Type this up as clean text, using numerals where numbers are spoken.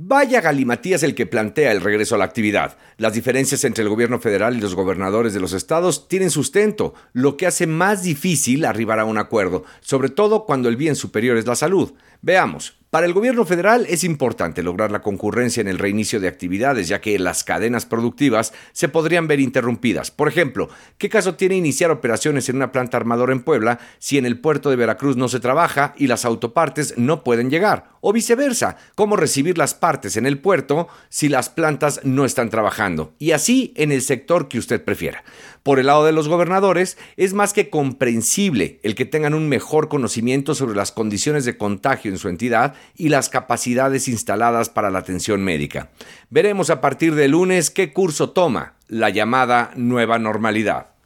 Vaya galimatías el que plantea el regreso a la actividad. Las diferencias entre el gobierno federal y los gobernadores de los estados tienen sustento, lo que hace más difícil arribar a un acuerdo, sobre todo cuando el bien superior es la salud. Veamos. Para el gobierno federal es importante lograr la concurrencia en el reinicio de actividades, ya que las cadenas productivas se podrían ver interrumpidas. Por ejemplo, ¿qué caso tiene iniciar operaciones en una planta armadora en Puebla si en el puerto de Veracruz no se trabaja y las autopartes no pueden llegar? O viceversa, ¿cómo recibir las partes en el puerto si las plantas no están trabajando? Y así en el sector que usted prefiera. Por el lado de los gobernadores, es más que comprensible el que tengan un mejor conocimiento sobre las condiciones de contagio en su entidad y las capacidades instaladas para la atención médica. Veremos a partir de lunes qué curso toma la llamada nueva normalidad.